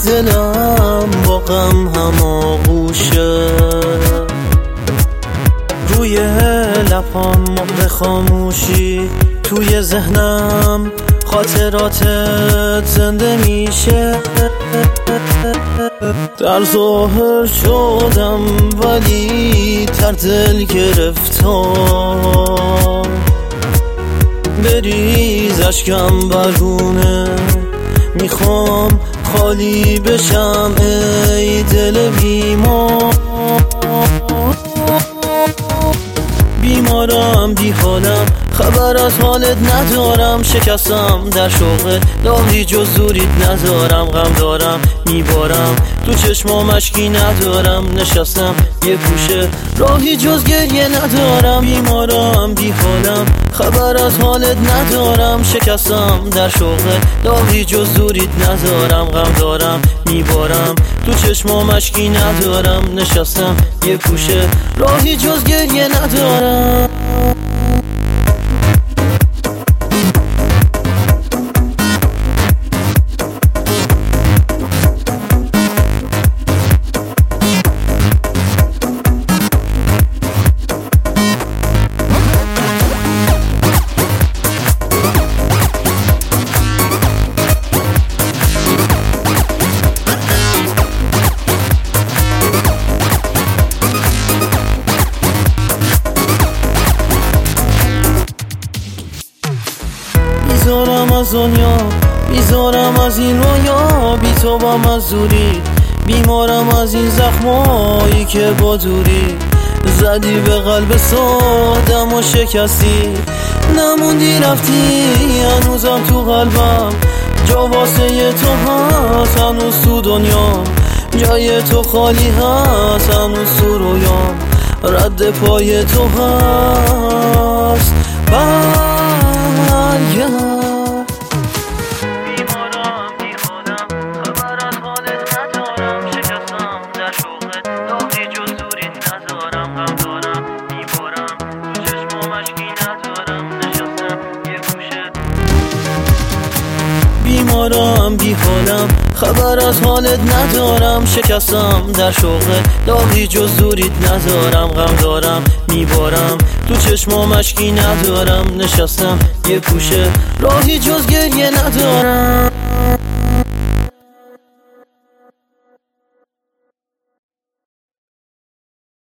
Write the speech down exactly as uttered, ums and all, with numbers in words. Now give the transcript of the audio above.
دلم با غم هماغوشه، روی لبام مهر خاموشی، توی ذهنم خاطراتت زنده میشه. در ظاهر شدم ولی در دل گرفتار، بریز اشکم برگونه، میخوام خالی بشم ای دل بیمار. بیمارم بی حالم، خبر از حالت ندارم، شکستم در شوقت، راهی جز دوریت ندارم. غم دارم میبارم تو چشمام، اشکی ندارم، نشستم یه گوشه، راهی جز گریه ندارم. بیمارم بی حالم، خبر از حالت ندارم، شکستم در شوقت، راهی جز دوریت ندارم. غم دارم میبارم تو چشمام، اشکی ندارم، نشستم یه گوشه، راهی جز گریه ندارم. بیزارم از دنیا، بیزارم از این رویا، بی تو با مزدوری، بیمارم از این زخمایی که با دوری زدی به قلب سادم و شکستی. نموندی رفتی، هنوزم تو قلبم جا واسه تو هست، هنوز تو دنیا جای تو خالی هست، هنوز تو رویام رد پای تو هست. برگرد. بیمارم بی حالم، خبر از حالت ندارم، شکستم در شوقت، راهی جز دوریت ندارم. غم دارم میبارم تو چشمام، اشکی ندارم، نشستم یه گوشه، راهی جز گریه ندارم.